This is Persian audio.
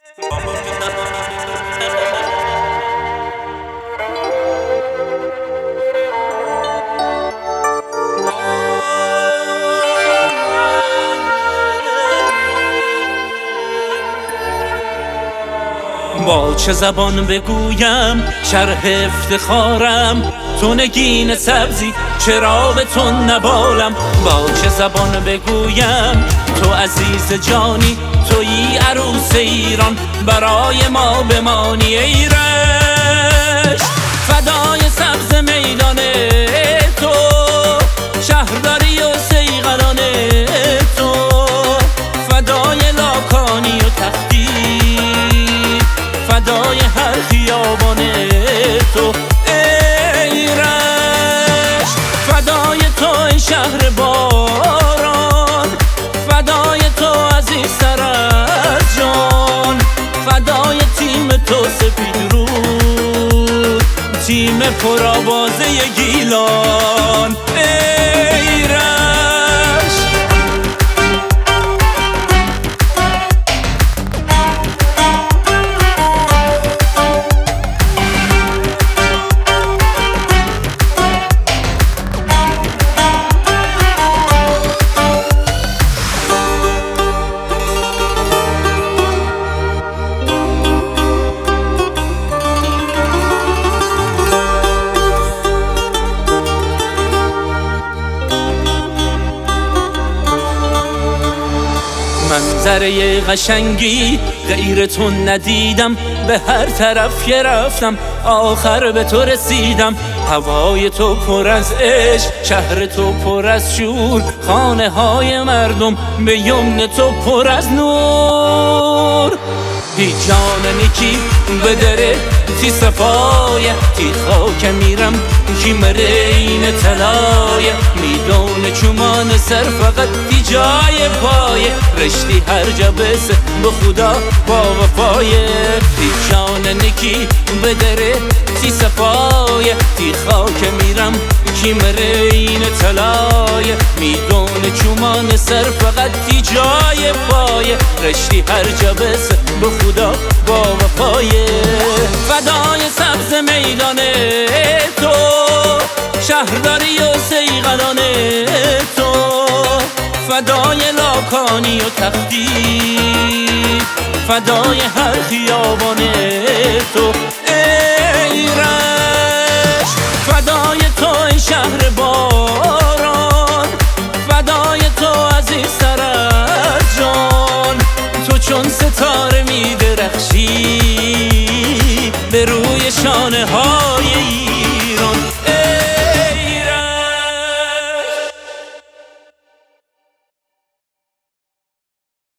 با چه زبان بگویم شرح افتخارم، تو نگین سبزی چرا به تو نبالم. با چه زبان بگویم تو عزیز جانی، تویی عروس ایران برای ما بمانی. ایرش فدای سبز میدان تو، شهرداری و سیغلان تو، فدای لاکانی و تختی، فدای هر خیابان تو. ایرش فدای تو ای شهر باران، فدای تو عزیزتر از جان، فدای تیم تو سپید رود، تیم پرآوازه گیلان. ایرش منظره قشنگی غیر تو ندیدم، به هر طرف که رفتم آخر به تو رسیدم. هوای تو پر از عشق، شهر تو پر از شور، خانه های مردم به یمن تو پر از نور. هیچ جان نیکی به دره تی صفایه، تی خاک میرم کی مرین طلایه. میدون چومان سر فقط تی جای پایه، رشتی هر جا بسه به خدا با وفایه. هیچ جان نیکی به دره تی صفایه، تی خاک میرم کی مرین طلایه. میدون چومان سر فقط تی جای پایه، رشتی هر جا بسه به خدا با وفایه. فدای سبز میدان تو، شهرداری و سیغلان تو، فدای لاکانی و تختی، فدای هر خیابان تو. ایرش فدای تو ای شهر باران، فدای تو عزیزتر از جان، تو چون ستاره میدرخشی به روی شانه ها